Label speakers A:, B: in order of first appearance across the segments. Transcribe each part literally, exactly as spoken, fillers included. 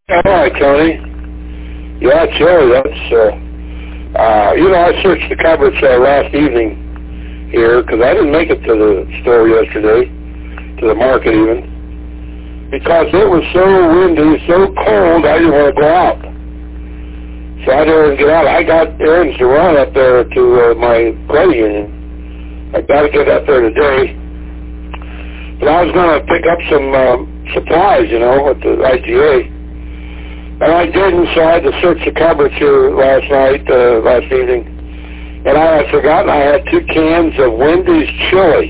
A: All right, Tony. Yeah, Cherry, that's, uh, uh, you know, I searched the cupboards uh, last evening here because I didn't make it to the store yesterday, to the market even, because it was so windy, so cold, I didn't want to go out. So I didn't get out. I got errands to run up there to uh, my credit union. I got to get up there today. But I was going to pick up some um, supplies, you know, at the I G A. And I didn't, so I had to search the cupboards here last night, uh, last evening. And I had forgotten I had two cans of Wendy's chili.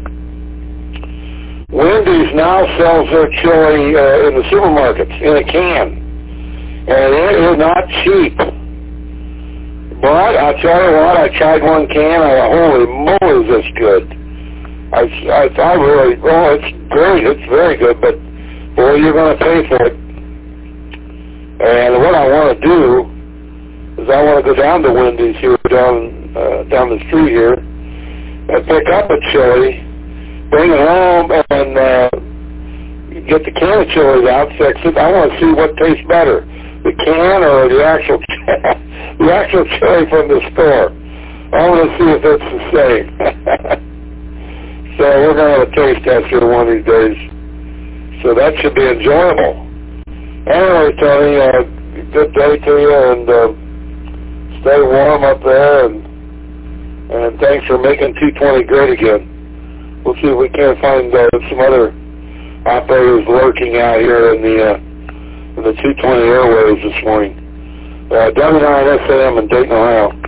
A: Wendy's now sells their chili uh, in the supermarkets in a can. And it is not cheap. But I tell you what, I tried one can, and holy moly, is this good. I, I, I really, oh, it's great, it's very good, but boy, you're going to pay for it. And what I want to do is I want to go down to Wendy's here, down uh, down the street here, and pick up a chili, bring it home, and uh, get the can of chili out, fix it. I want to see what tastes better, the can or the actual the actual chili from the store. I want to see if it's the same. So we're going to have a taste test here one of these days. So that should be enjoyable. Anyway, Tony, uh, good day to you, and uh, stay warm up there, and and thanks for making two twenty great again. We'll see if we can't find uh, some other operators lurking out here in the uh, in the two twenty airwaves this morning. Uh, W nine S A M in Dayton, Ohio.